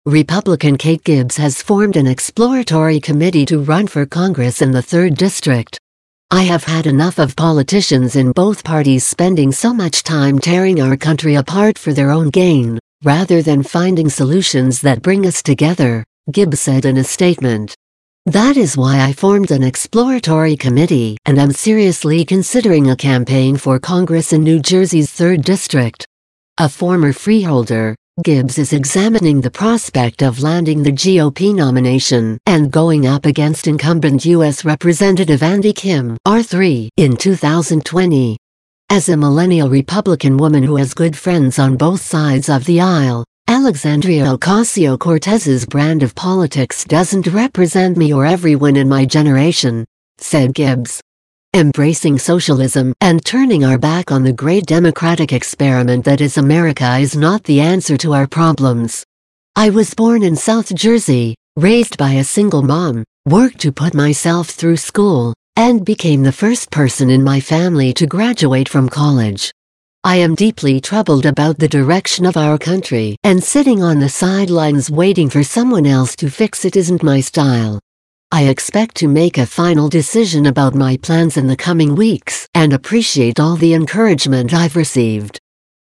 Republican Kate Gibbs has formed an exploratory committee to run for Congress in the 3rd District. I have had enough of politicians in both parties spending so much time tearing our country apart for their own gain, rather than finding solutions that bring us together, Gibbs said in a statement. That is why I formed an exploratory committee and am seriously considering a campaign for Congress in New Jersey's 3rd District. A former freeholder, Gibbs is examining the prospect of landing the GOP nomination and going up against incumbent U.S. Representative Andy Kim, R3, in 2020. As a millennial Republican woman who has good friends on both sides of the aisle, Alexandria Ocasio-Cortez's brand of politics doesn't represent me or everyone in my generation, said Gibbs. Embracing socialism and turning our back on the great democratic experiment that is America is not the answer to our problems. I was born in South Jersey, raised by a single mom, worked to put myself through school, and became the first person in my family to graduate from college. I am deeply troubled about the direction of our country, and sitting on the sidelines waiting for someone else to fix it isn't my style. I expect to make a final decision about my plans in the coming weeks and appreciate all the encouragement I've received.